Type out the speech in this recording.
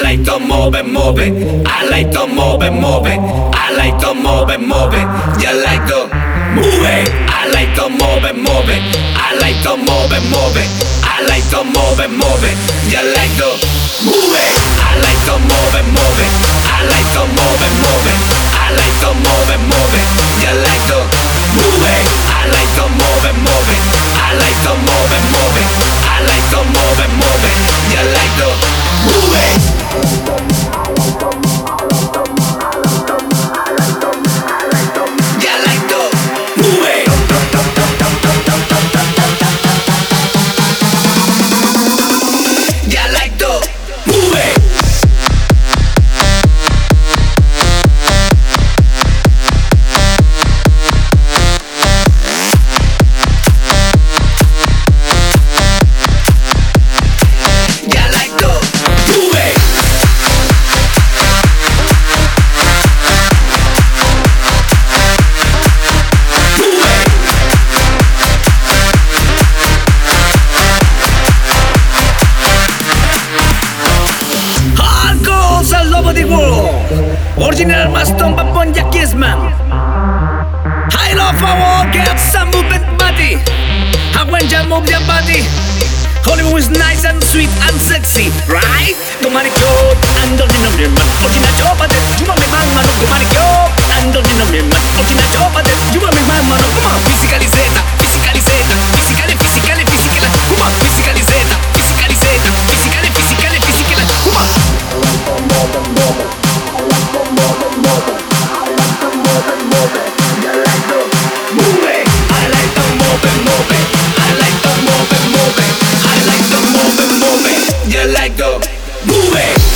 like to move it, move it. I like to move it, move it. I like to move it, move it. You like to move it. I like to move it, move it. I like to move it, move it. I like to move it, move it. You like to move it. I like to move it, move it. I like to move it, move it. I like to move it, move it. You like to move it. I like to move it, move it. I like to move it, move it. I like to move it, move it. You like to move it. You like to move it. You like to move it. Original Maston Babon Yakisman. I love our get some movement body. And when you move your body, Hollywood is nice and sweet and sexy, right? Kumanikyo, ando dinamiman. Original chopade, cuma memang mano kumanikyo. Ando dinamiman. Original chopade, cuma memang mano kuma. Physically zeta, physically zeta, physically, physically, physically. Kuma physically zeta, physically zeta, physically, physically, physically. Kuma. You like to move it.